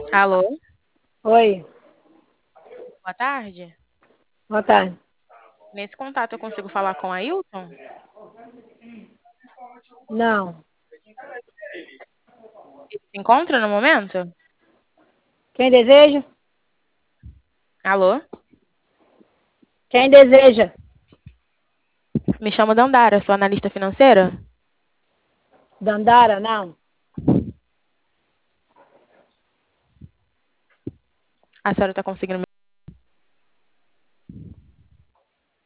Alô, Oi, boa tarde. boa tarde. Nesse contato eu consigo falar com a Ailton? Não. Ele se encontra no momento? Quem deseja? Alô, Quem deseja? me chamo Dandara, sou analista financeira. Dandara? Não. A senhora está conseguindo